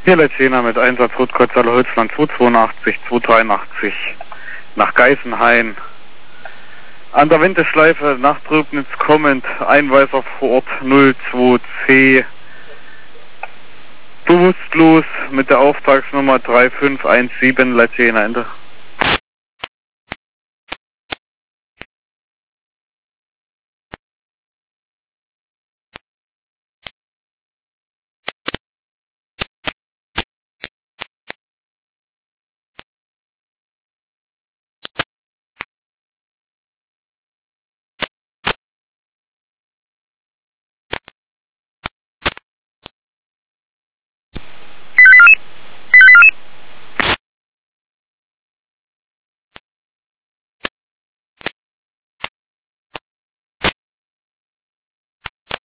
Hier Letschena mit Einsatz Rotkreuzhalle Holzland 282, 283 nach Geisenhain. An der Wendeschleife nach Tröbnitz kommend, Einweiser vor Ort 02C. Bewusstlos mit der Auftragsnummer 3517 Letschena Ende.